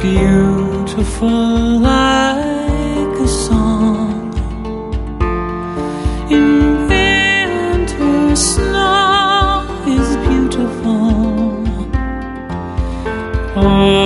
beautiful like a song. In winter, snow is beautiful. Oh,